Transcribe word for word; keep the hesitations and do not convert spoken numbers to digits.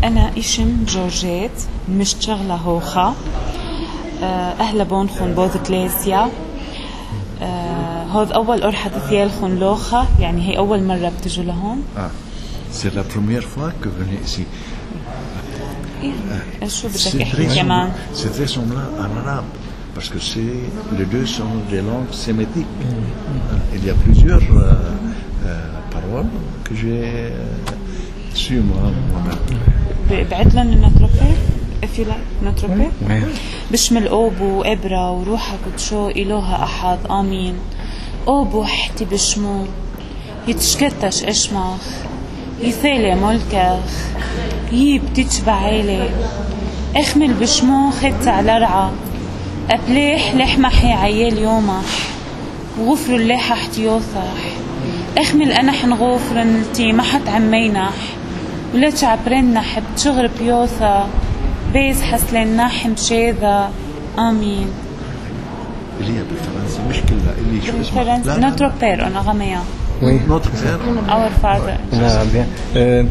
أنا إشم جورجيت مشتغلة هوخا أهلا بونخن بوذ كليسيا. هذا أول أرحة ثيالخن لوخا، يعني هي أول مرة بتجوا لهون. Ah, c'est la première fois que vous venez ici. شو بدك أحكي كمان؟ C'est très semblant en arabe, parce que c'est, les deux sont des langues sémitiques. Il y a plusieurs euh, euh, paroles que j'ai euh, su moi moi-même. بعت لهم النتروبي if you like نتروبي بشمل أوبو إبرة وروحك وتشو إلوها أحد آمين. أوبو حتي بشمو يتشكتش إشمخ يثيلي ملكخ يي بتتشبع عيلي اخمل بشمو خدت على رعا أبليح لحمحي عيال يومح وغفر الليحة احتيوثح اخمل أنا حنغوفر نلتي ما حت عمينح ولا تعبرين نحب تشغر بيوثا بيز حسلين ناحم شيذا آمين. اللي هي بالفرنسي مش كلها اللي شو اسمها Notre Père, on a ramé. Notre Père. Our Father. Ah, bien. Euh,